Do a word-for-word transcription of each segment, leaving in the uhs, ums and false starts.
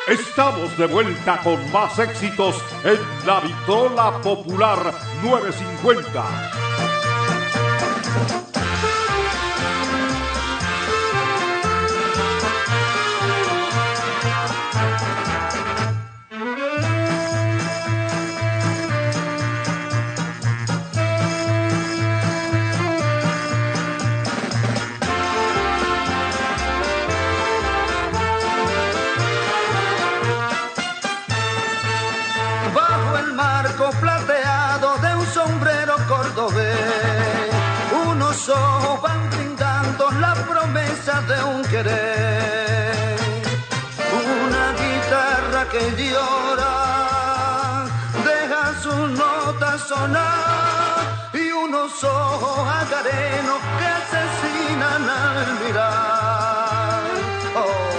Estamos de vuelta con más éxitos en La Vitola Popular novecientos cincuenta. Plateado de un sombrero cordobés, unos ojos van brindando la promesa de un querer, una guitarra que llora deja su nota sonar y unos ojos agarenos que asesinan al mirar. Oh.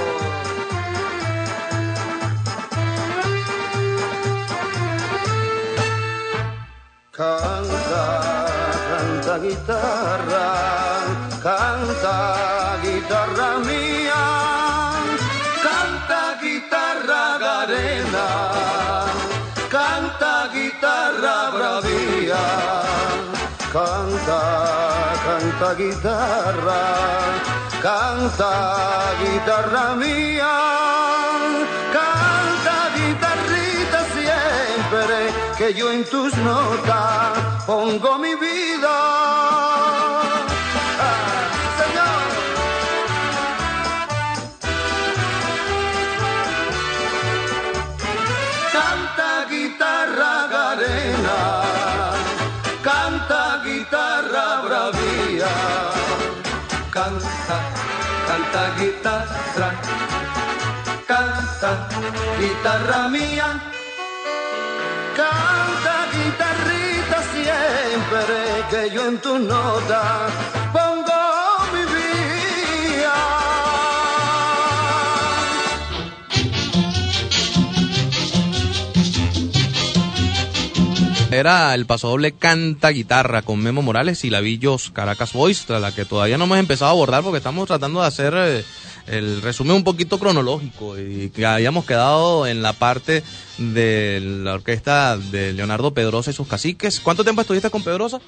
Canta, canta guitarra, canta guitarra mía, canta guitarra garena, canta guitarra bravía, canta, canta guitarra, canta guitarra mía, canta guitarrita siempre, que yo en tus notas pongo mi vida. Ah, Señor. Canta guitarra garena, canta guitarra bravía, canta, canta guitarra, canta guitarra mía. Canta guitarrita siempre, que yo en tu nota pongo mi vida. Era el pasodoble Canta Guitarra con Memo Morales y Lavillos Caracas Boys, tras la que todavía no hemos empezado a abordar porque estamos tratando de hacer eh, el resumen un poquito cronológico y que habíamos quedado en la parte de la orquesta de Leonardo Pedrosa y sus caciques. ¿Cuánto tiempo estuviste con Pedrosa?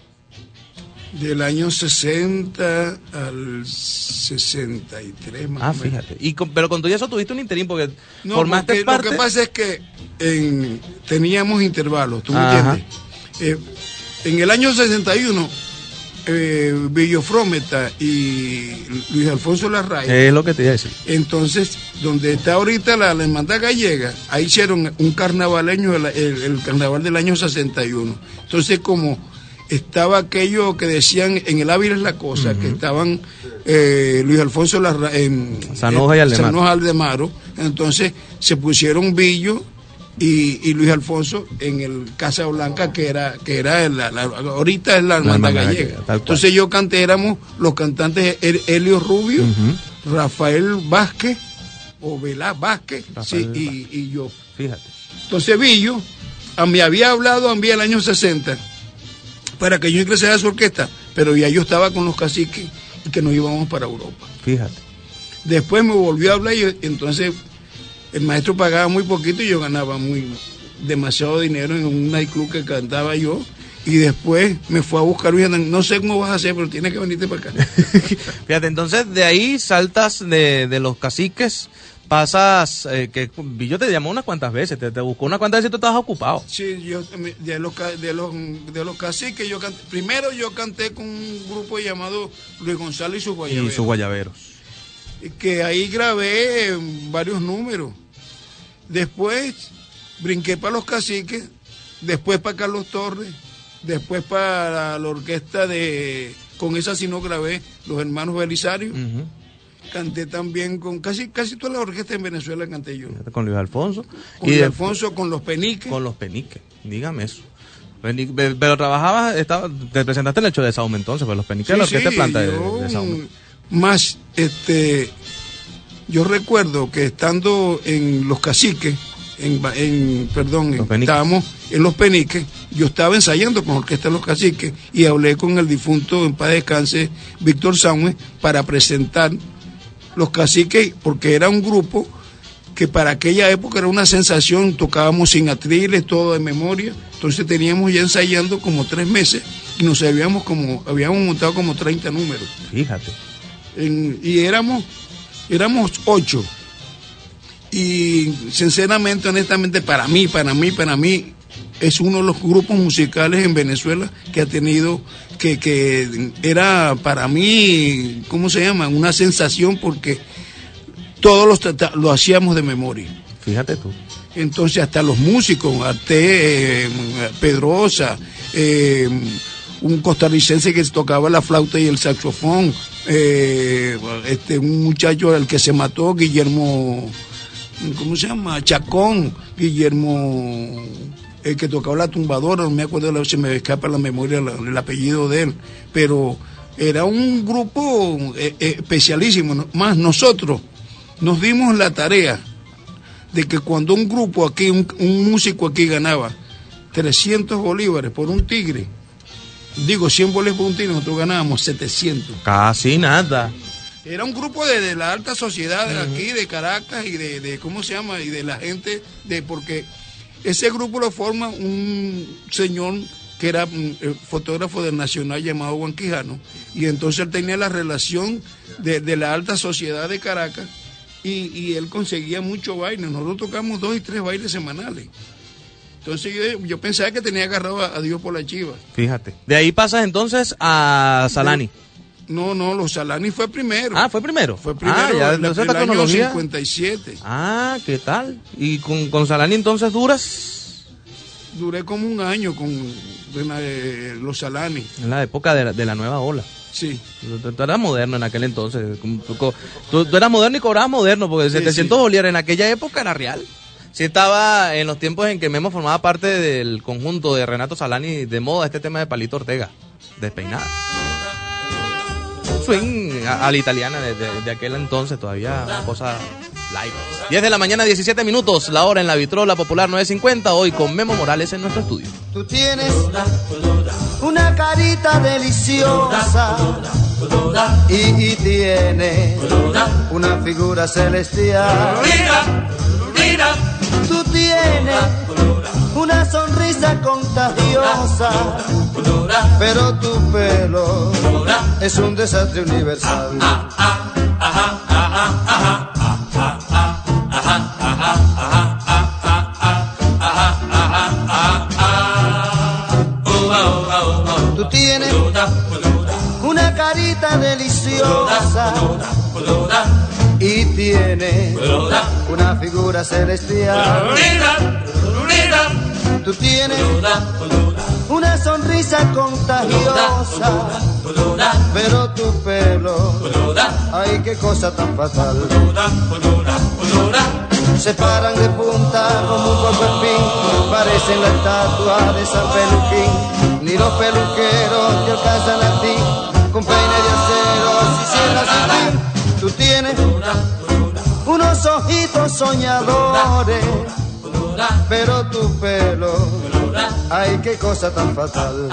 Del año sesenta al sesenta y tres más ah, o menos. Fíjate. Y con, pero con todo eso tuviste un interín porque no, formaste porque parte... Lo que pasa es que en, teníamos intervalos, ¿tú me Ajá. entiendes? Eh, en el año sesenta y uno, eh, Villofrómeta y Luis Alfonso Larray, Es lo que te iba a decir. entonces, donde está ahorita la, la hermandad gallega, ahí hicieron un carnavaleño, el, el, el carnaval del año sesenta y uno. Entonces, como estaba aquello que decían en el Ávila es la cosa, uh-huh. que estaban eh, Luis Alfonso Larray, en Sanoja y Aldemaro. Sanoja Aldemaro, entonces se pusieron Villo y, y Luis Alfonso en el Casa Blanca, que era que era la, la, ahorita es la hermandad gallega. gallega entonces yo canté, éramos los cantantes Helio Rubio, uh-huh. Rafael Vázquez o Velá Vázquez, sí, y, y yo. Fíjate. Entonces Villo a mí había hablado a mí el año sesenta para que yo ingresara a su orquesta, pero ya yo estaba con los caciques y que nos íbamos para Europa. Fíjate. Después me volvió a hablar y entonces el maestro pagaba muy poquito y yo ganaba muy demasiado dinero en un nightclub que cantaba yo, y después me fue a buscar, no sé cómo vas a hacer, pero tienes que venirte para acá. Fíjate, entonces de ahí saltas de, de los caciques, pasas, eh, que Villo te llamó unas cuantas veces, te, te buscó unas cuantas veces y tú estabas ocupado. Sí, yo de los, de los, de los caciques, yo canté, primero yo canté con un grupo llamado Luis Gonzalo y sus guayaberos. Y sus guayaberos. Que ahí grabé varios números. Después brinqué para los caciques, después para Carlos Torres, después para la orquesta de, con esa sí no grabé, los hermanos Belisario. Uh-huh. Canté también con casi casi toda la orquesta en Venezuela canté yo. Con Luis Alfonso. Con Luis Alfonso, con los Peniques. Con los Peniques, dígame eso. Pero trabajabas, estaba, te presentaste en el show de Saume entonces, pues los Peniques, sí, la orquesta sí, planta yo, de, de Saume. Más, este, yo recuerdo que estando en los caciques, en, en perdón, en, estábamos en los Peniques, yo estaba ensayando con la orquesta de los caciques y hablé con el difunto, en paz descanse, Víctor Sánchez, para presentar los caciques, porque era un grupo que para aquella época era una sensación, tocábamos sin atriles, todo de memoria, entonces teníamos ya ensayando como tres meses y nos habíamos como, habíamos montado como treinta números. Fíjate. En, y éramos, éramos ocho. Y sinceramente, honestamente, para mí, para mí, para mí, es uno de los grupos musicales en Venezuela que ha tenido, que, que era para mí, ¿cómo se llama? Una sensación porque todos los lo hacíamos de memoria. Fíjate tú. Entonces hasta los músicos, Arte, eh, Pedrosa, eh, un costarricense que tocaba la flauta y el saxofón, eh, este, un muchacho al que se mató, Guillermo, ¿cómo se llama? Chacón, Guillermo, el que tocaba la tumbadora, no me acuerdo, se me escapa la memoria el, el apellido de él, pero era un grupo eh, eh, especialísimo, ¿no? Más nosotros nos dimos la tarea de que cuando un grupo aquí, un, un músico aquí ganaba trescientos bolívares por un tigre, digo cien bolívares por un tigre, nosotros ganábamos setecientos. Casi nada. Era un grupo de, de la alta sociedad de aquí, de Caracas y de, de, ¿cómo se llama? Y de la gente, de porque ese grupo lo forma un señor que era eh, fotógrafo del Nacional llamado Juan Quijano, y entonces él tenía la relación de, de la alta sociedad de Caracas. Y, y él conseguía mucho baile. Nosotros tocamos dos y tres bailes semanales. Entonces yo, yo pensaba que tenía agarrado a, a Dios por la chiva. Fíjate. De ahí pasas entonces a Salani. No, no, los Salani fue primero. Ah, ¿fue primero? Fue primero, ah, ya, en la, entonces el la año cronología. cincuenta y siete. Ah, ¿qué tal? ¿Y con, con Salani entonces duras? Duré como un año con eh, los Salani. En la época de la, de la nueva ola. Sí. Tú, tú eras moderno en aquel entonces. Tú, tú, tú eras moderno y cobrabas moderno, porque Sí, setecientos sí. bolívares en aquella época era real. Sí, estaba en los tiempos en que Memo formaba parte del conjunto de Renato Salani de moda este tema de Palito Ortega, despeinada. Swing a, a la italiana de, de, de aquel entonces, todavía una cosa live. diez de la mañana, diecisiete minutos, la hora en la vitrola popular nueve cincuenta, hoy con Memo Morales en nuestro estudio. Tú tienes una carita deliciosa y, y tienes una figura celestial. Tú tienes una sonrisa contagiosa, pero tu pelo es un desastre universal. Tú tienes una carita deliciosa y tienes una figura celestial. Tú tienes una sonrisa contagiosa, pero tu pelo, ay, qué cosa tan fatal. Se paran de punta como un cuerpo parecen la estatua de San Peluquín. Ni los peluqueros te alcanzan a ti, con peine de acero si cierras sin fin. Tú tienes unos ojitos soñadores, pero tu pelo, ay, qué cosa tan fatal.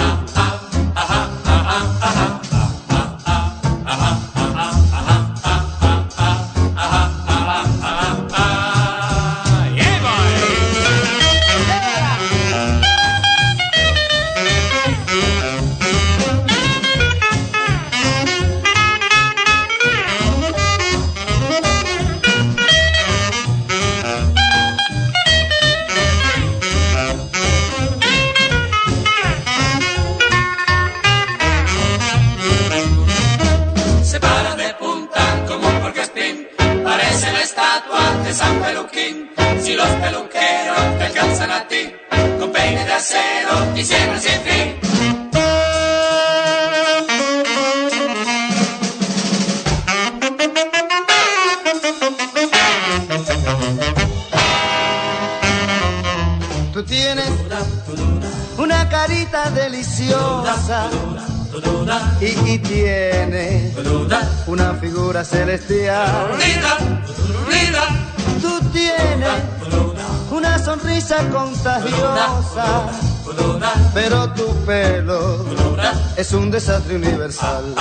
San Peluquín, si los peluqueros te alcanzan a ti, con peine de acero y siempre sin fin. Tú tienes una carita deliciosa y, y tienes una figura celestial. Tú tienes una sonrisa contagiosa, pero tu pelo es un desastre universal.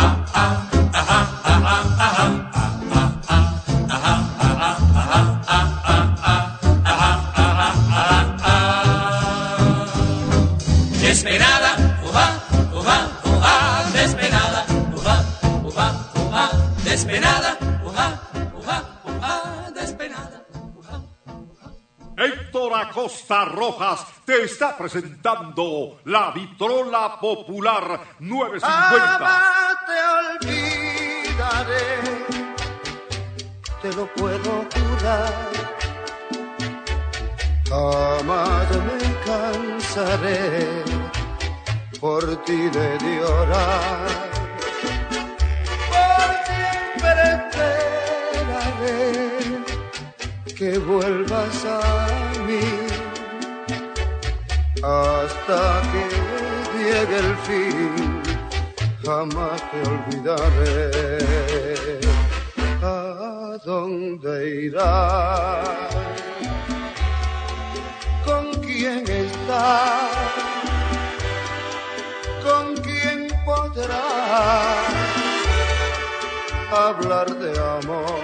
Héctor Acosta Rojas te está presentando la Vitrola Popular novecientos cincuenta. Jamás te olvidaré, te lo puedo jurar. Jamás me cansaré por ti de llorar. Por siempre esperaré que vuelvas a mí hasta que llegue el fin. Jamás te olvidaré. ¿A dónde irás? ¿Con quién estás? ¿Con quién podrás hablar de amor?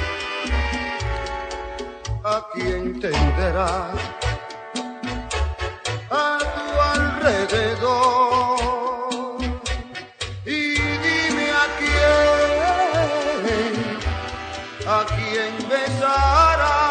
¿A quién tendrás a tu alrededor? Y dime a quién, a quién besarás.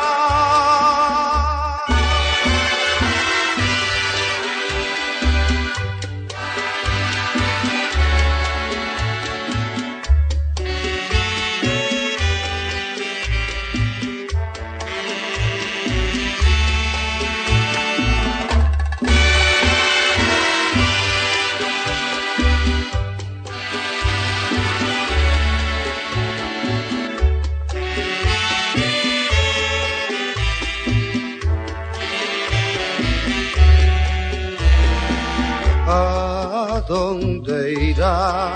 ¿A dónde irás?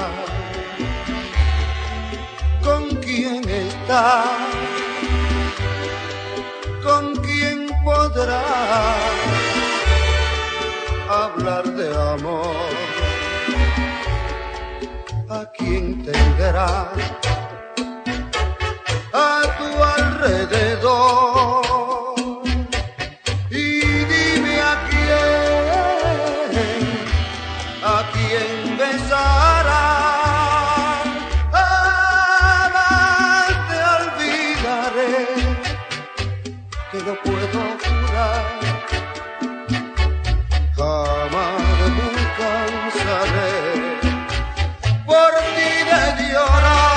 ¿Con quién estás? ¿Con quién podrás hablar de amor? ¿A quién tendrás a tu alrededor? Y dime a quién, a quién besarás. Jamás te olvidaré, te lo puedo jurar. Jamás me cansaré por ti de llorar.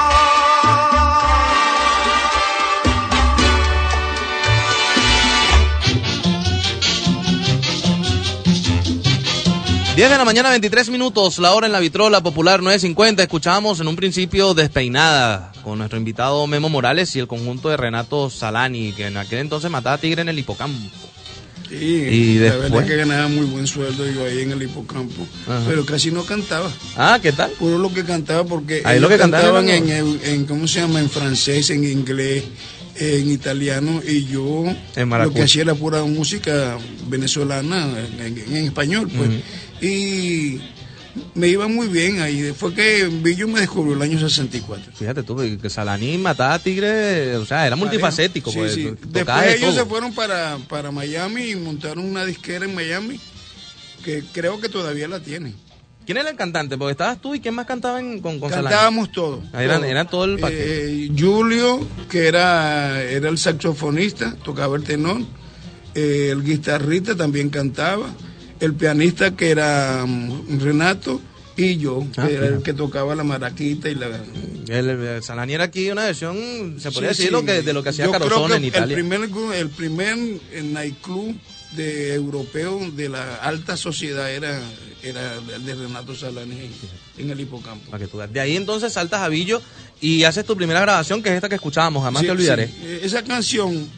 diez de la mañana, veintitrés minutos, la hora en la Vitrola Popular nueve cincuenta. Escuchábamos en un principio Despeinada con nuestro invitado Memo Morales y el conjunto de Renato Salani, que en aquel entonces mataba tigre en el hipocampo. Sí, y la después verdad que ganaba muy buen sueldo yo ahí en el hipocampo. Ajá. Pero casi no cantaba. Ah, ¿qué tal? Puro lo que cantaba porque ahí ellos lo que cantaban no... en, en, en, ¿cómo se llama? En francés, en inglés, en italiano, y yo lo que hacía era pura música venezolana en, en, en español, pues. Uh-huh. Y me iba muy bien ahí. Fue que Billo me descubrió el año sesenta y cuatro. Fíjate tú, que Salani mataba a tigre, o sea, era multifacético. Sí, pues, sí. Después de ellos todo. Se fueron para, para Miami y montaron una disquera en Miami que creo que todavía la tienen. ¿Quién era el cantante? Porque estabas tú y ¿quién más cantaba en, con, con Salani? Cantábamos todos. Eran, todo. Eran todo el paquete. Eh, Julio, que era, era el saxofonista, tocaba el tenor. Eh, el guitarrista también cantaba. El pianista, que era um, Renato, y yo, que ah, era el que tocaba la maraquita y la... El, el Salani era aquí una versión, se podría sí, decir, sí. Lo que, de lo que hacía yo Carosone en el Italia. Primer, el primer nightclub de europeo de la alta sociedad era, era el de Renato Salani en, en el hipocampo. Para que tú veas. De ahí entonces saltas a Billo y haces tu primera grabación, que es esta que escuchábamos, jamás sí, te olvidaré. Sí. Esa canción,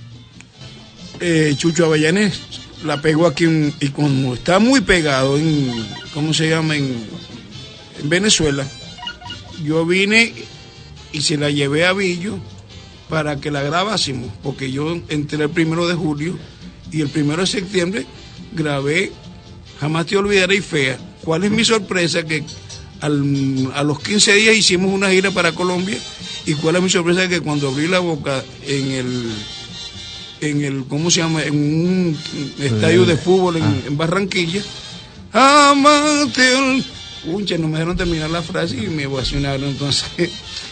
eh, Chucho Avellanes la pegó aquí en, y como está muy pegado en, ¿cómo se llama? En, en Venezuela, yo vine y se la llevé a Billo para que la grabásemos, porque yo entré el primero de julio y el primero de septiembre grabé Jamás te olvidaré y Fea. ¿Cuál es mi sorpresa? Que al, a los quince días hicimos una gira para Colombia, y cuál es mi sorpresa, que cuando abrí la boca en el en el, ¿cómo se llama? En un estadio de fútbol en, ah. en Barranquilla, jamás te olvidaré. Unche, no me dejaron terminar la frase y me ovacionaron. Entonces,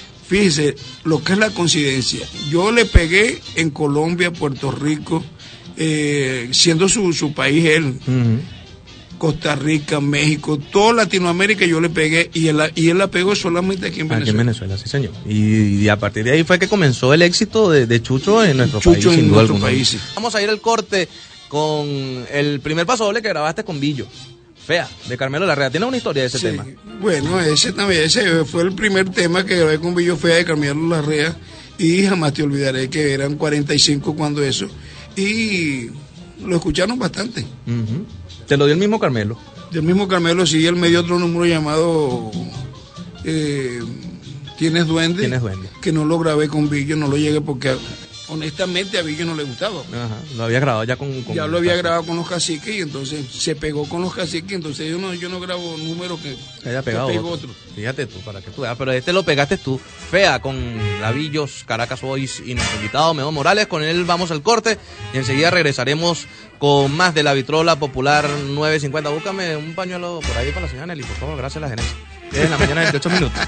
fíjese lo que es la coincidencia. Yo le pegué en Colombia, Puerto Rico eh, siendo su, su país él. Uh-huh. Costa Rica, México, toda Latinoamérica yo le pegué y él, y él la pegó solamente aquí en Venezuela. Aquí en Venezuela, sí señor. Y, y a partir de ahí fue que comenzó el éxito de, de Chucho en nuestro Chucho país, en sin duda nuestro alguna. país, sí. Vamos a ir al corte con el primer paso doble que grabaste con Billo, Fea, de Carmelo Larrea. ¿Tienes una historia de ese sí. tema? Bueno, ese también, ese fue el primer tema que grabé con Billo, Fea, de Carmelo Larrea, y jamás te olvidaré que eran cuarenta y cinco cuando eso, y lo escucharon bastante. Uh-huh. ¿Te lo dio el mismo Carmelo? Del mismo Carmelo, sí, él me dio otro número llamado eh, ¿Tienes Duende? ¿Tienes Duende? Que no lo grabé con Billo, no lo llegué porque honestamente a Billo no le gustaba. Ajá, lo había grabado ya con... con ya lo había grabado con los Caciques y entonces se pegó con los Caciques, entonces yo no, yo no grabo números que, que haya pegado que otro. otro. Fíjate tú, para que tú veas, pero este lo pegaste tú, Fea, con Lavillos, Caracas Boys y nuestro invitado Memo Morales. Con él vamos al corte y enseguida regresaremos con más de la Vitrola Popular nueve cincuenta. Búscame un pañuelo por ahí para la señora Nelly, por favor, gracias a la gerencia. Es en la mañana veintiocho minutos.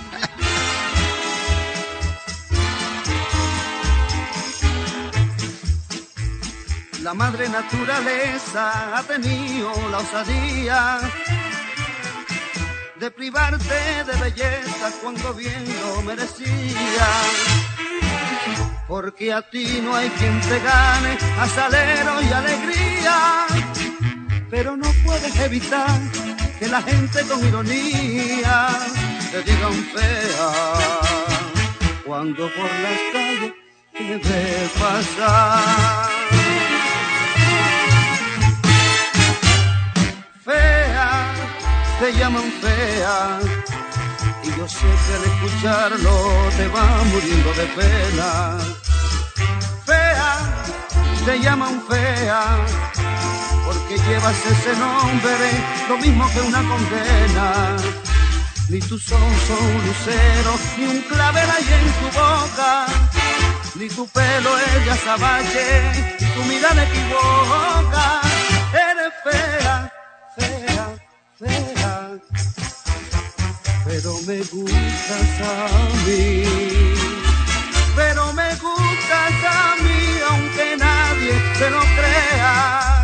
La madre naturaleza ha tenido la osadía de privarte de belleza cuando bien lo merecía. Porque a ti no hay quien te gane a salero y alegría, pero no puedes evitar que la gente con ironía te digan fea cuando por las calles te ve pasar. Fea, te llaman fea, y yo sé que al escucharlo te va muriendo de pena. Fea, te llaman fea, porque llevas ese nombre, lo mismo que una condena. Ni tus ojos son luceros, ni un clavel hay en tu boca, ni tu pelo es de azabache, ni tu mirada equivoca. Eres fea, fea, fea, pero me gustas a mí, pero me gustas a mí, aunque nadie te lo crea.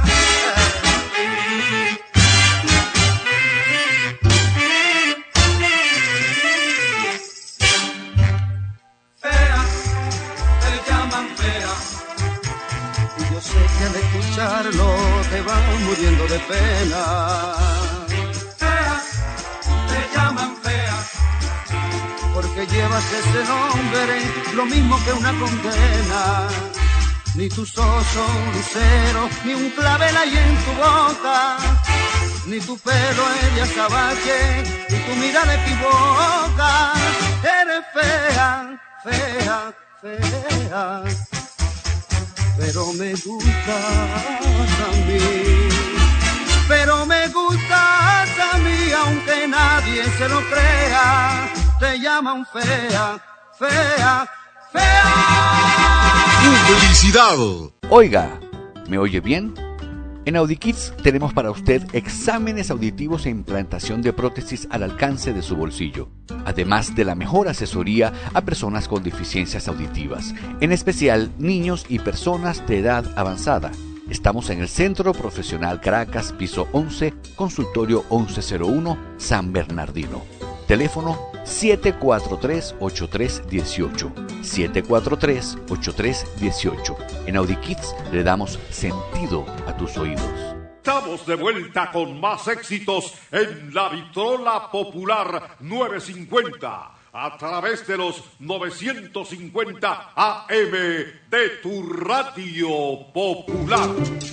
Fea, te llaman fea, y yo sé que al escucharlo te va muriendo de pena. Fea, te llaman fea, porque llevas ese nombre, lo mismo que una condena. Ni tus ojos son luceros, ni un clavel hay en tu boca, ni tu pelo es de azabache, ni tu mirada equivoca. Eres fea, fea, fea, pero me gustas a mí, pero me gustas a mí, aunque nadie se lo crea. Te llaman fea, fea, fea. Publicidad. Oiga, ¿me oye bien? En AudiKids tenemos para usted exámenes auditivos e implantación de prótesis al alcance de su bolsillo, además de la mejor asesoría a personas con deficiencias auditivas, en especial niños y personas de edad avanzada. Estamos en el Centro Profesional Caracas, piso once, consultorio once cero uno, San Bernardino. Teléfono siete cuatro tres, ocho tres uno ocho, siete cuatro tres, ocho tres uno ocho. En AudiKids le damos sentido a tus oídos. Estamos de vuelta con más éxitos en la Vitrola Popular nueve cincuenta a través de los novecientos cincuenta A M de tu radio popular.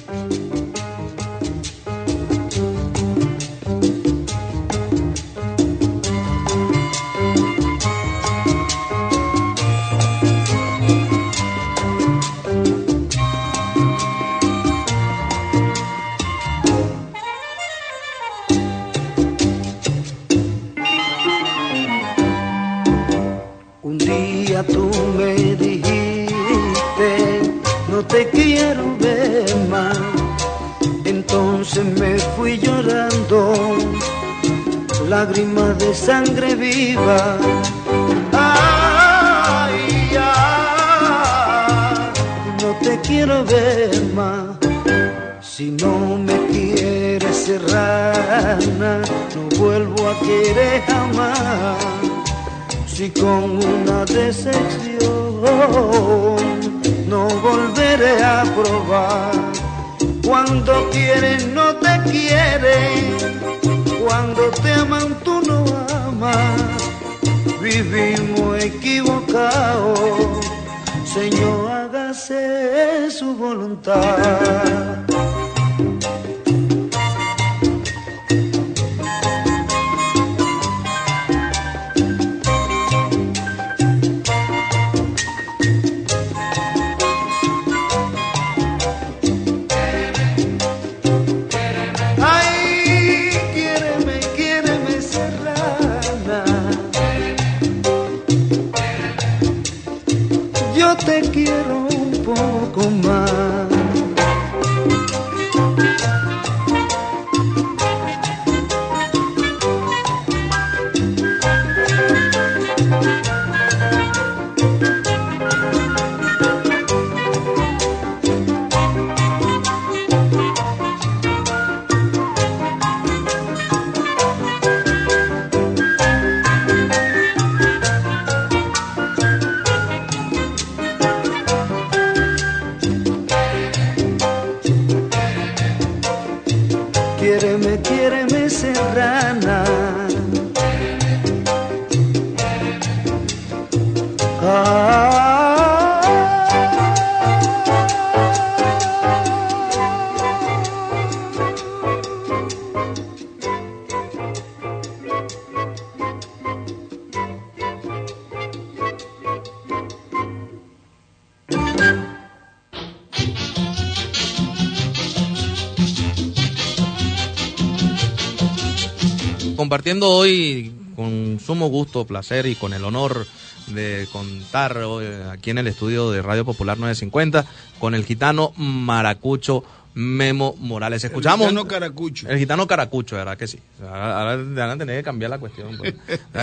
Tú me dijiste, no te quiero ver más. Entonces me fui llorando, lágrimas de sangre viva. Ay, ya, no te quiero ver más. Si no me quieres, serrana, no vuelvo a querer jamás. Si con una decepción no volveré a probar. Cuando quieren no te quieren, cuando te aman tú no amas. Vivimos equivocados, Señor, hágase su voluntad. Te quiero un poco más. Quiéreme, quiéreme, serrana. Ah. Compartiendo hoy con sumo gusto, placer y con el honor de contar hoy aquí en el estudio de Radio Popular novecientos cincuenta con el gitano maracucho Memo Morales. Escuchamos. El gitano caracucho. El gitano caracucho, ¿verdad que sí? Ahora van a tener que cambiar la cuestión. Pues.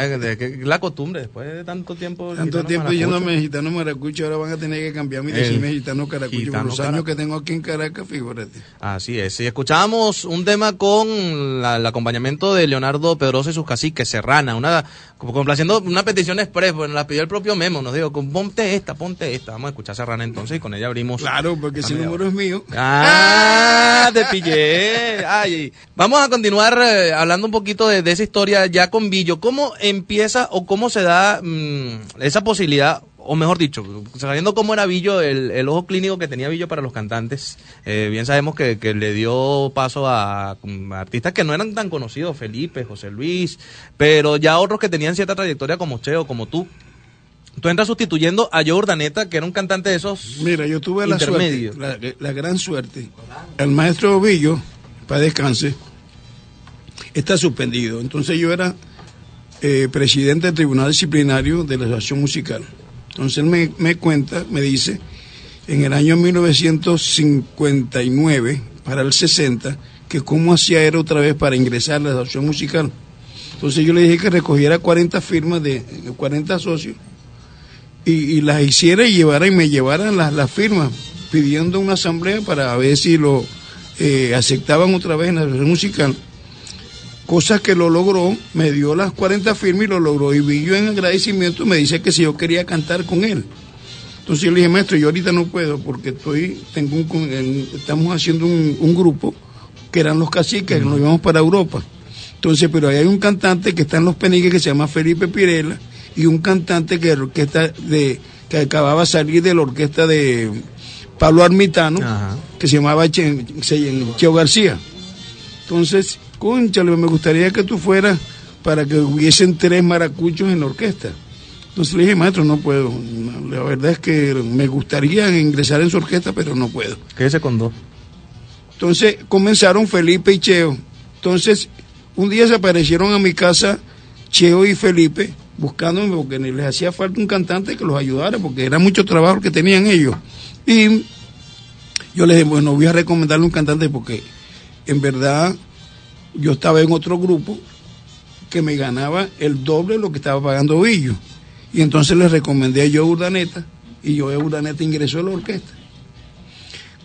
La costumbre, después de tanto tiempo. Tanto tiempo yéndome gitano maracucho, ahora van a tener que cambiarme y decirme gitano caracucho. Gitano por los Carac... años que tengo aquí en Caracas, figúrate. Así es. Y escuchábamos un tema con la, el acompañamiento de Leonardo Pedroso y sus caciques, Serrana, una complaciendo una petición express, bueno, la pidió el propio Memo, nos dijo, ponte esta, ponte esta. Vamos a escuchar Serrana entonces y con ella abrimos. Claro, porque ese número es mío. Ah, te pillé. Ay, vamos a continuar eh, hablando un poquito de, de esa historia ya con Billo. ¿Cómo empieza o cómo se da mmm, esa posibilidad? O mejor dicho, sabiendo cómo era Billo, el, el ojo clínico que tenía Billo para los cantantes, eh, bien sabemos que, que le dio paso a, a artistas que no eran tan conocidos, Felipe, José Luis, pero ya otros que tenían cierta trayectoria como Cheo, como tú. Tú entras sustituyendo a Joe Urdaneta, que era un cantante de esos. Mira, yo tuve la suerte, la, la gran suerte. El maestro Billo, para descanse, está suspendido. Entonces yo era eh, presidente del Tribunal Disciplinario de la Asociación Musical. Entonces él me, me cuenta, me dice, en el año mil novecientos cincuenta y nueve, para el sesenta, que cómo hacía era otra vez para ingresar a la Asociación Musical. Entonces yo le dije que recogiera cuarenta firmas de cuarenta socios y, y las hiciera y llevara y me llevaran las, las firmas, pidiendo una asamblea para ver si lo eh, aceptaban otra vez en la Asociación Musical. Cosas que lo logró, me dio las cuarenta firmas y lo logró. Y Billo en agradecimiento me dice que si yo quería cantar con él. Entonces yo le dije, maestro, yo ahorita no puedo porque estoy, tengo un, estamos haciendo un, un grupo que eran los caciques, que nos íbamos para Europa. Entonces, pero ahí hay un cantante que está en Los Peniques que se llama Felipe Pirela y un cantante que, orquesta de, que acababa de salir de la orquesta de Pablo Armitano, ajá, que se llamaba che, Cheo García. Entonces, cónchale, me gustaría que tú fueras para que hubiesen tres maracuchos en la orquesta. Entonces le dije, maestro, no puedo. La verdad es que me gustaría ingresar en su orquesta, pero no puedo. Quédese con dos. Entonces comenzaron Felipe y Cheo. Entonces, un día se aparecieron a mi casa Cheo y Felipe, buscándome porque les hacía falta un cantante que los ayudara, porque era mucho trabajo que tenían ellos. Y yo les dije, bueno, voy a recomendarle un cantante porque en verdad yo estaba en otro grupo que me ganaba el doble de lo que estaba pagando Billo. Y entonces les recomendé a Joe Urdaneta y Joe Urdaneta ingresó a la orquesta.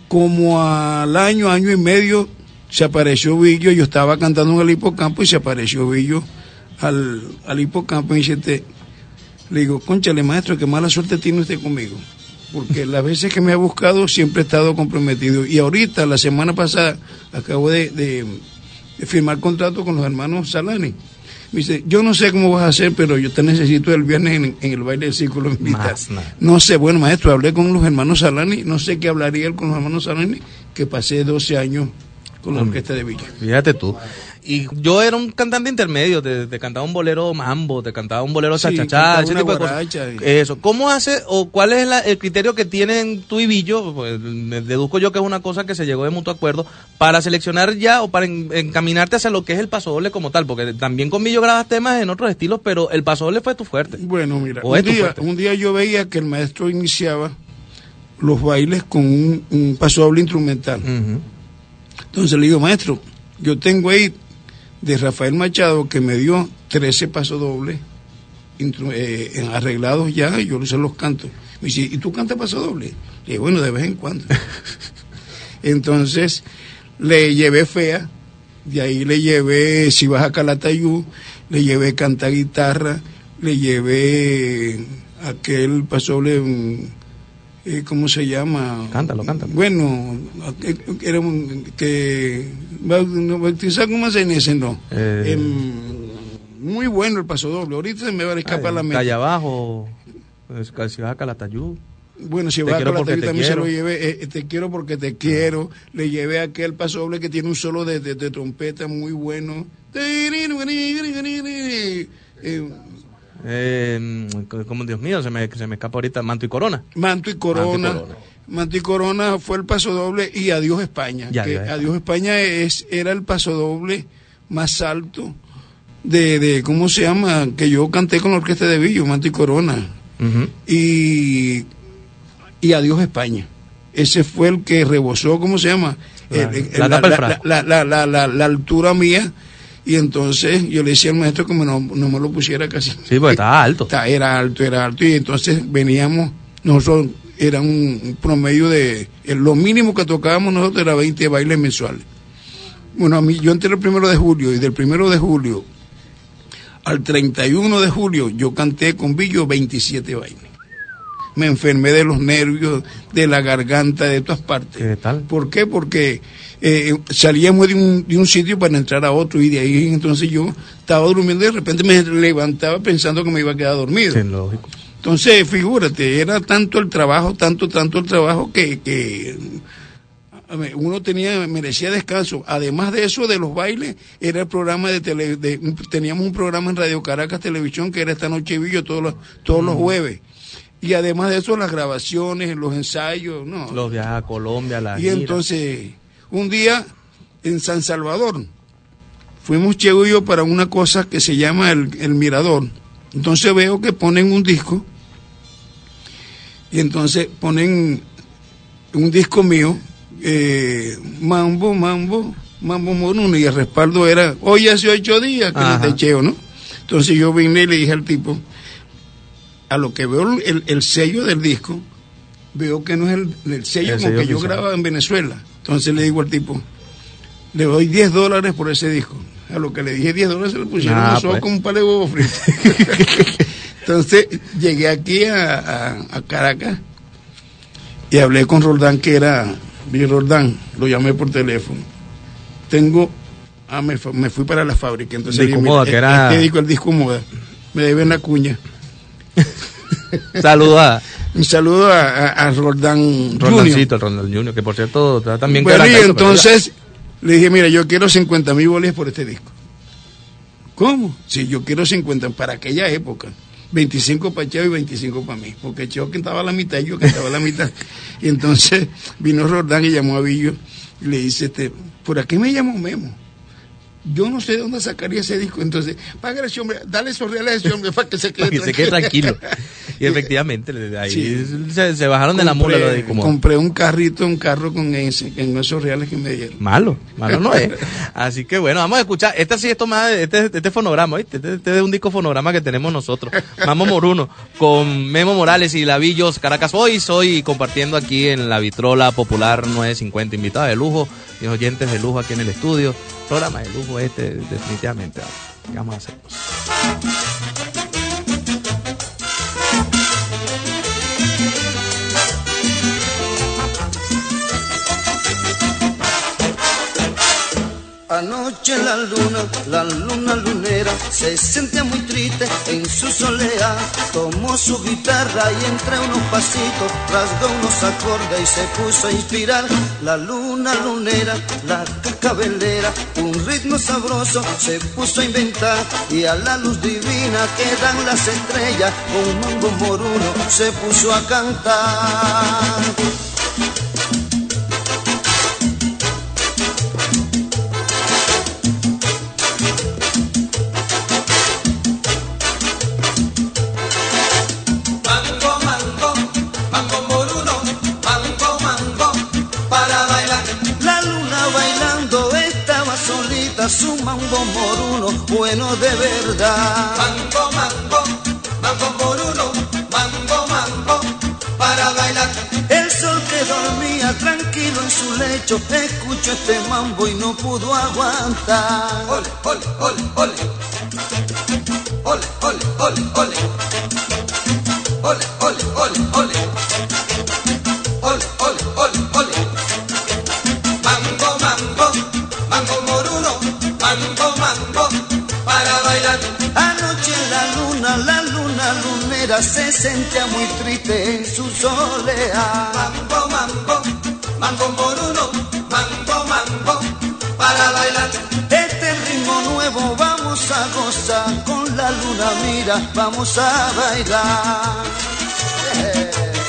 Como al año, año y medio, se apareció Billo, yo estaba cantando en el hipocampo y se apareció Billo al, al hipocampo y dice, te, le digo, cónchale maestro, qué mala suerte tiene usted conmigo, porque las veces que me ha buscado siempre he estado comprometido, y ahorita, la semana pasada, acabo de, de, de firmar contrato con los hermanos Salani. Me dice, yo no sé cómo vas a hacer, pero yo te necesito el viernes en, en el baile del círculo militar. No sé, bueno maestro, hablé con los hermanos Salani, no sé qué hablaría él con los hermanos Salani, que pasé doce años con la orquesta de Villa. Fíjate tú. Y yo era un cantante intermedio, te, te cantaba un bolero mambo, te cantaba un bolero Sí, chachachá, ese tipo de guaracha, cosas. y... Eso. ¿Cómo hace o cuál es la, el criterio que tienen tú y Billo? Pues me deduzco yo que es una cosa que se llegó de mutuo acuerdo para seleccionar ya o para en, encaminarte hacia lo que es el pasodoble como tal, porque también con Billo grabas temas en otros estilos, pero el pasodoble fue tu fuerte. Bueno, mira, ¿O un es tu día, fuerte? un día yo veía que el maestro iniciaba los bailes con un, un pasodoble instrumental. Uh-huh. Entonces le digo, maestro, yo tengo ahí de Rafael Machado que me dio trece pasodobles eh, arreglados ya, y yo se los canto. Me dice, ¿y tú cantas pasodoble? Le digo, bueno, de vez en cuando. Entonces le llevé Fea, de ahí le llevé Si vas a Calatayud, le llevé Canta Guitarra, le llevé aquel pasodoble, eh, ¿cómo se llama? Cántalo, cántalo. Bueno, era un, que bautizar como se dice, no. Eh, eh, muy bueno el pasodoble. Ahorita se me va a escapar ay, la mente. Calle abajo, Si vas a Calatayud. Bueno, si Te vas a quiero porque Calatayud te también quiero. se lo llevé, eh, Te quiero porque te quiero. Le llevé aquel pasodoble que tiene un solo de, de, de trompeta muy bueno. Eh, Eh, como Dios mío, se me, se me escapa ahorita Manto y Corona. Manto y Corona. Manto y Corona. Manto y Corona fue el pasodoble, y Adiós España. Ya, que ya, ya. Adiós España es, era el pasodoble más alto de, de, ¿cómo se llama? Que yo canté con la orquesta de Billo, Manto y Corona. Uh-huh. Y, y Adiós España. Ese fue el que rebosó, ¿cómo se llama? La, El- el- la la, tapa del la, frasco. la, la, la, la, la altura mía. Y entonces yo le decía al maestro que me no, no me lo pusiera casi. Sí, porque estaba alto. Está- Era alto, era alto. Y entonces veníamos, nosotros, era un, un promedio de, eh, lo mínimo que tocábamos nosotros era veinte bailes mensuales. Bueno, a mí, yo entré el primero de julio, y del primero de julio al treinta y uno de julio yo canté con Billo veintisiete bailes. Me enfermé de los nervios, de la garganta, de todas partes. ¿Qué tal? ¿Por qué? Porque eh, salíamos de un, de un sitio para entrar a otro, y de ahí entonces yo estaba durmiendo y de repente me levantaba pensando que me iba a quedar dormido. Sí, lógico. Entonces, figúrate, era tanto el trabajo, tanto, tanto el trabajo que, que a ver, uno tenía, merecía descanso. Además de eso, de los bailes, era el programa de tele, de, teníamos un programa en Radio Caracas Televisión que era Esta Noche Billo todos los, todos los jueves. Y además de eso, las grabaciones, los ensayos, ¿no? Los viajes a Colombia, la Y gira. entonces, un día en San Salvador, fuimos Chego y yo para una cosa que se llama el, el Mirador. Entonces veo que ponen un disco, y entonces ponen un disco mío, eh, Mambo, Mambo, Mambo Moruno, y el respaldo era, hoy hace ocho días que Ajá. no te cheo, ¿no? Entonces yo vine y le dije al tipo, a lo que veo el, el sello del disco, veo que no es el, el sello El como sello que yo oficial. grababa en Venezuela. Entonces le digo al tipo, le doy diez dólares por ese disco. A lo que le dije diez dólares se le pusieron Ah, los ojos pues. como un par de huevos fritos. Entonces llegué aquí a, a, a Caracas y hablé con Roldán, que era mi Roldán, lo llamé por teléfono. Tengo, ah, me, fu- me fui para la fábrica, entonces Disco le dije, Moda, mira, que era- este disco, el disco Moda, me deben la cuña. Saluda Un saludo a, a, a Roldán Junior. Roldancito, el Roldán Junior, que por cierto está también Bueno, y quebrantado, pero entonces le dije, mira, yo quiero cincuenta mil bolívares por este disco. ¿Cómo? Sí, yo quiero cincuenta para aquella época. veinticinco para Cheo y veinticinco para mí. Porque Cheo cantaba la mitad y yo cantaba la mitad. Y entonces vino Roldán y llamó a Billo y le dice, este, ¿por aquí me llamo Memo? yo no sé de dónde sacaría ese disco. Entonces, págale ese hombre, dale esos reales a ese hombre para que se quede, que tranquilo. se quede tranquilo. Y efectivamente, ahí Sí. se, se bajaron de la mula lo de como compré un carrito, un carro con ese, en esos reales que me dieron. malo, malo no es. Así que bueno, vamos a escuchar. Esta sí es tomada, este, este fonograma, ¿viste? Este, este es un disco fonograma que tenemos nosotros. Mamo Moruno, con Memo Morales y Lavillos Caracas Boys, hoy compartiendo aquí en la Vitrola Popular nueve cincuenta, invitados de lujo y oyentes de lujo aquí en el estudio. Programa de lujo este, definitivamente. ¿Qué vamos a hacer? Anoche la luna, la luna lunera, se sentía muy triste en su soleá. Tomó su guitarra y entre unos pasitos rasgó unos acordes y se puso a inspirar. La luna lunera, la cascabelera, un ritmo sabroso se puso a inventar. Y a la luz divina que dan las estrellas, con Mambo Moruno se puso a cantar. Su mambo moruno, bueno de verdad. Mambo, mambo, mambo moruno, mambo, mambo, para bailar. El sol que dormía tranquilo en su lecho, escuchó este mambo y no pudo aguantar. Ole, ole, ole, ole. Ole, ole, ole, ole. Ole, ole, ole, ole. Ole, ole, ole, ole. Mambo, mambo, mambo moruno, mambo, mambo, para bailar. Anoche la luna, la luna lunera se sentía muy triste en su soleá. Mambo, mambo, mambo moruno, mambo, mambo, para bailar. Este ritmo nuevo vamos a gozar, con la luna mira, vamos a bailar. Yeah.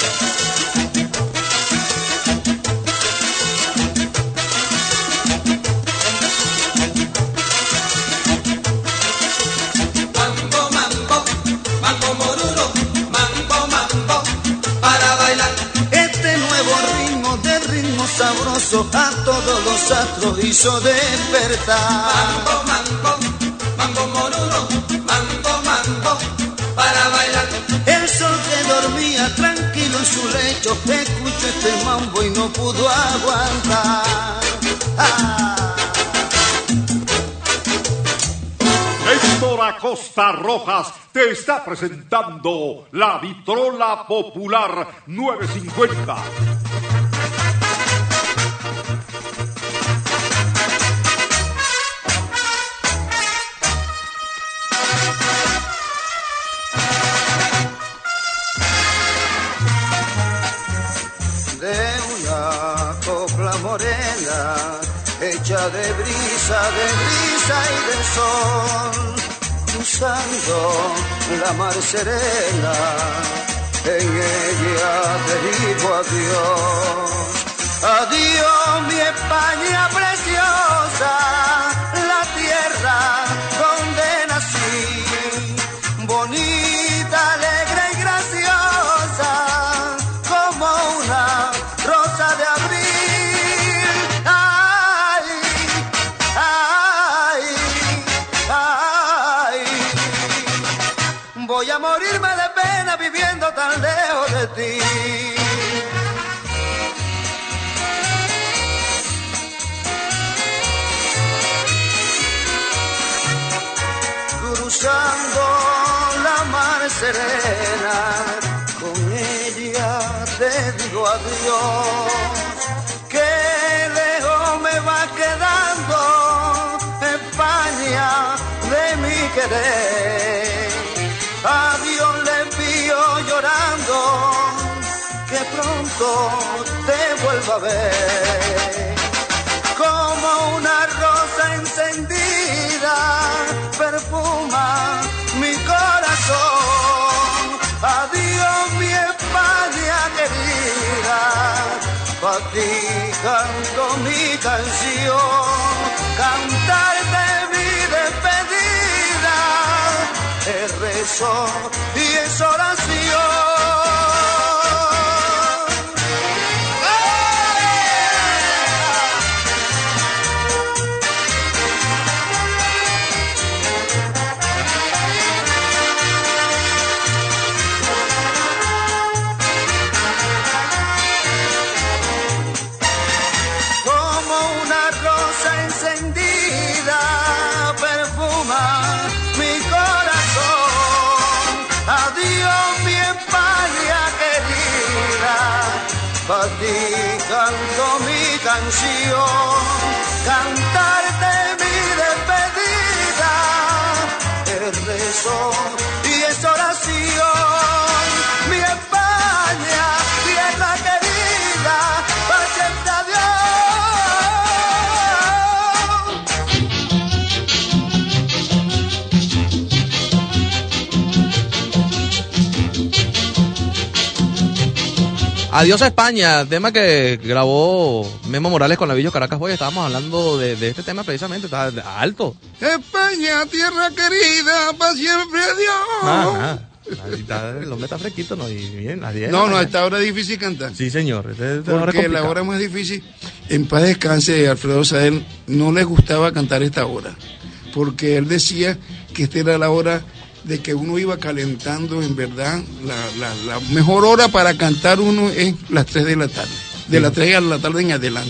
Sabroso a todos los astros hizo despertar. Mambo, mambo, mambo moruno, mambo, mambo, para bailar. El sol que dormía tranquilo en su lecho, escuchó este mambo y no pudo aguantar. Ah. Héctor Acosta Rojas te está presentando la Vitrola Popular nueve cincuenta. Morena, hecha de brisa, de brisa y de sol, cruzando la mar serena, en ella te digo adiós. Adiós mi España preciosa, la tierra donde nací, bonita, alegre y graciosa, como una rosa de abril. Voy a morirme de pena viviendo tan lejos de ti. Cruzando la mar serena, con ella te digo adiós. Que lejos me va quedando España de mi querer. A Dios le envío llorando, que pronto te vuelva a ver. Como una rosa encendida perfuma mi corazón. Adiós mi España querida, pa' ti canto mi canción, cantarte mi rezo y es oración. Para ti canto mi canción, cantarte mi despedida, el rezo y es oración. Mi España, tierra querida, para siempre Adiós a España, tema que grabó Memo Morales con Lavillos Caracas Boys. Estábamos hablando de, de este tema precisamente, está alto. España, tierra querida, para siempre adiós. Ajá. Está, el hombre está fresquito, ¿no? Y bien, a diez. No, no, a esta hora es difícil cantar. Sí, señor. Este, este Porque hora la hora más difícil, en paz descanse, Alfredo Sael no le gustaba cantar esta hora. Porque él decía que esta era la hora de que uno iba calentando, en verdad, la, la, la mejor hora para cantar uno es las tres de la tarde, de sí. las tres de la tarde en adelante,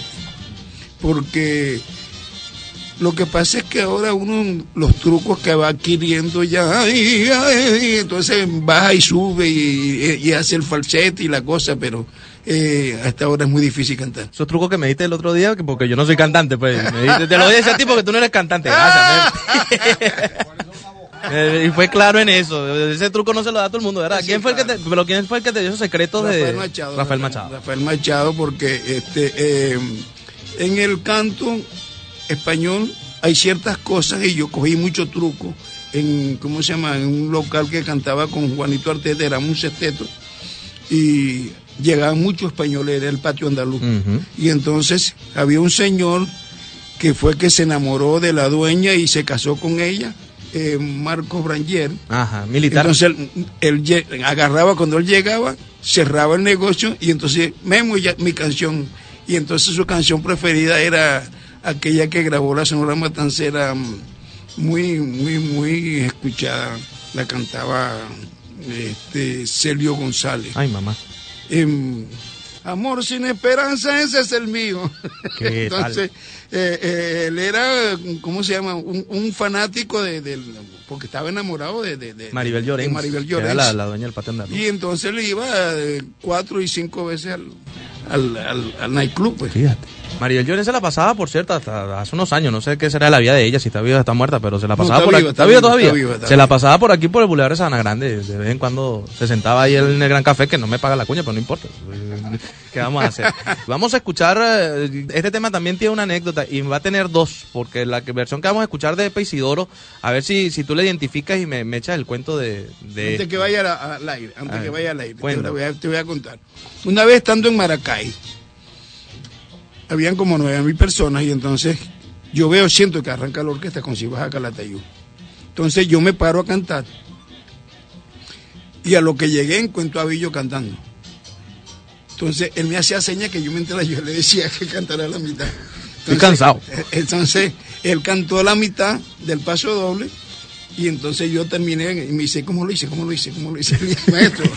porque lo que pasa es que ahora uno, los trucos que va adquiriendo ya, ay, ay, entonces baja y sube y, y hace el falsete y la cosa, pero eh, a esta hora es muy difícil cantar. Esos trucos que me diste el otro día, porque yo no soy cantante, pues, me diste, te lo voy a decir a ti porque tú no eres cantante, gracias. Eh, y fue claro en eso. Ese truco no se lo da a todo el mundo, ¿verdad? Sí, ¿Quién fue claro. el que te, pero quién fue el que te dio esos secretos Rafael de Machado, Rafael Machado? Rafael Machado, porque este eh, en el canto español hay ciertas cosas y yo cogí mucho truco en, ¿cómo se llama? En un local que cantaba con Juanito Arteta, era un sexteto y llegaban muchos españoles, era el patio andaluz. Uh-huh. Y entonces había un señor que fue que se enamoró de la dueña y se casó con ella. Eh, Marcos Branger. Ajá, militar. Entonces él, él agarraba cuando él llegaba, cerraba el negocio y entonces Memo ya, mi canción, y entonces su canción preferida era aquella que grabó la Sonora Matancera, muy muy muy escuchada, la cantaba este Celio González. Ay, mamá. Eh, Amor sin esperanza, ese es el mío. ¿Qué Entonces, eh, eh, él era, ¿cómo se llama? Un, un fanático de, de, porque estaba enamorado de, de, de Maribel Llorens. De Maribel Llorens. Era la, la dueña del patio andaluz. Y entonces le iba eh, cuatro y cinco veces al, al, al, al nightclub, pues. Fíjate. Maribel Llorens se la pasaba, por cierto, hasta hace unos años, no sé qué será la vida de ella, si está viva o está muerta, pero se la pasaba no, por viva, aquí. ¿Está, ¿Está viva todavía? Está viva, está se viva. La pasaba por aquí por el Boulevard de Sabana Grande, de vez en cuando se sentaba ahí en el Gran Café, que no me paga la cuña, pero no importa. ¿Qué vamos a hacer? Vamos a escuchar, este tema también tiene una anécdota y va a tener dos, porque la versión que vamos a escuchar de Epa Isidoro, a ver si, si tú la identificas y me, me echas el cuento de... de... Antes que vaya al aire, antes que vaya al aire, te voy, a, te voy a contar. Una vez estando en Maracay, habían como nueve mil personas y entonces yo veo, siento que arranca la orquesta con Si Vas a Calatayud. Entonces yo me paro a cantar y a lo que llegué encuentro a Billo cantando. Entonces él me hacía señas que yo mientras yo le decía que cantara la mitad. Entonces, estoy cansado. Entonces él cantó la mitad del paso doble y entonces yo terminé y me dice, ¿cómo lo hice? ¿Cómo lo hice? ¿Cómo lo hice? Maestro.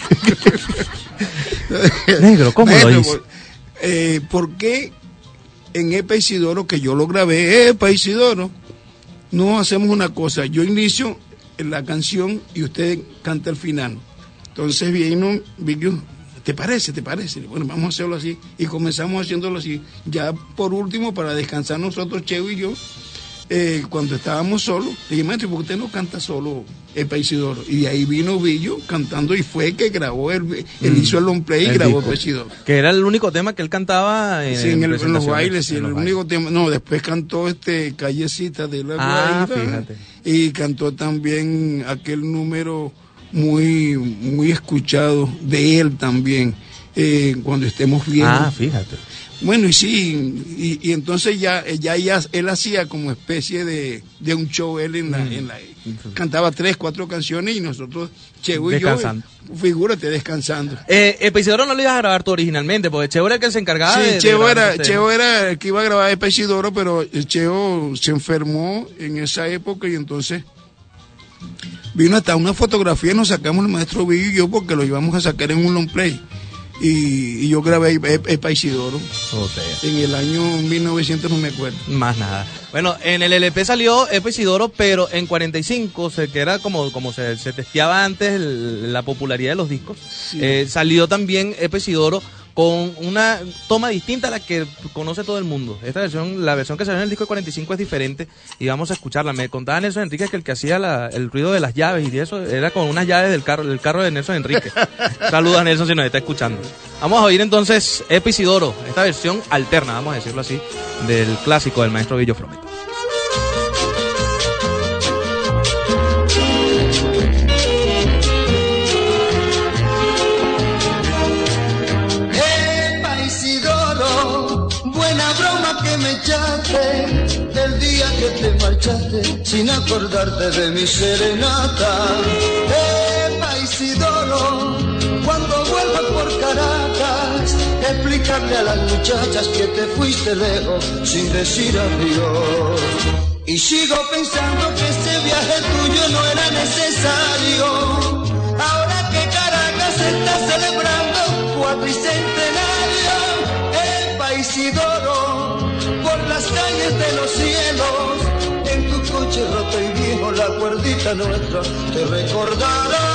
Negro, ¿cómo Maestro, lo hice? Por, eh, ¿por qué en Epa Isidoro, que yo lo grabé, Epa Isidoro, no hacemos una cosa? Yo inicio la canción y usted canta el final. Entonces vino Vicky, ¿te parece? ¿Te parece? Bueno, vamos a hacerlo así. Y comenzamos haciéndolo así. Ya por último, para descansar nosotros, Cheo y yo, eh, cuando estábamos solos, le dije, maestro, ¿por qué usted no canta solo Epa Isidoro? Y de ahí vino Billo cantando y fue que grabó, él, él mm, hizo el long play y grabó Epa Isidoro. Que era el único tema que él cantaba en, sí, en, el, en los bailes, sí, en el los único bailes. tema. No, después cantó este Callecita de la Ah, Guaira, fíjate. Y cantó también aquel número muy, muy escuchado de él también, eh, Cuando estemos bien. Ah, fíjate. Bueno, y sí, y, y entonces ya, ya, ya él hacía como especie de, de un show él en la, mm. en la, cantaba tres, cuatro canciones y nosotros, Cheo y Descansando. yo, figúrate, descansando. Eh, Epa Isidoro no lo ibas a grabar tú originalmente, porque Cheo era el que se encargaba Sí, de... de Cheo, grabar era, esos Cheo temas. era el que iba a grabar Epa Isidoro, pero el Cheo se enfermó en esa época y entonces vino hasta una fotografía, nos sacamos el maestro Villo y yo porque lo íbamos a sacar en un long play. Y, y yo grabé Epa Isidoro O sea, en el año mil novecientos, no me acuerdo. más nada. Bueno, en el L P salió Epa Isidoro, pero en cuarenta y cinco, se, que era como, como se, se testeaba antes el- la popularidad de los discos, Sí. eh, salió también Epa Isidoro con una toma distinta a la que conoce todo el mundo. Esta versión, la versión que salió en el disco de cuarenta y cinco es diferente y vamos a escucharla. Me contaba Nelson Enrique que el que hacía la- el ruido de las llaves y de eso era con unas llaves del carro, del carro de Nelson Enrique. Saludos a Nelson si nos está escuchando. Vamos a oír entonces Epa Isidoro, esta versión alterna, vamos a decirlo así, del clásico del maestro Villo Frometo. Epa Isidoro, buena broma que me echaste el día que te marchaste sin acordarte de mi serenata. Epa Isidoro, cuando vuelvas por Caracas, explicarle a las muchachas que te fuiste lejos sin decir adiós. Y sigo pensando que ese viaje tuyo no era necesario. Ahora que Caracas está celebrando cuatricentenario, Epa Isidoro, por las calles de los cielos, en tu coche roto y viejo la cuerdita nuestra te recordará.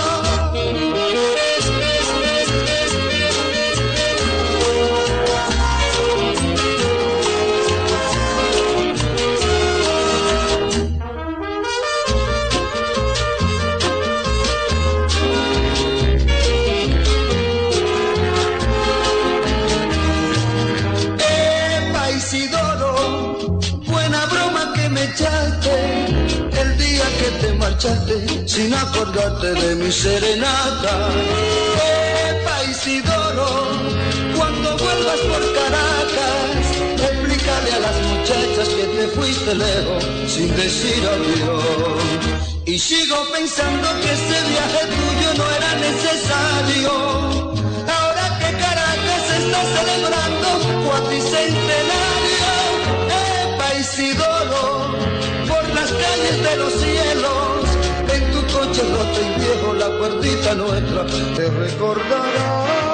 Epa Isidoro, buena broma que me echaste el día que te marchaste sin acordarte de mi serenata. Epa Isidoro, cuando vuelvas por Caracas, explícale a las muchachas que te fuiste lejos sin decir adiós. Y sigo pensando que ese viaje tuyo no era necesario. Ahora que Caracas está celebrando cuatricentenario, Epa Isidoro, por las calles de los cielos, en tu coche roto y viejo la cuerdita nuestra te recordará.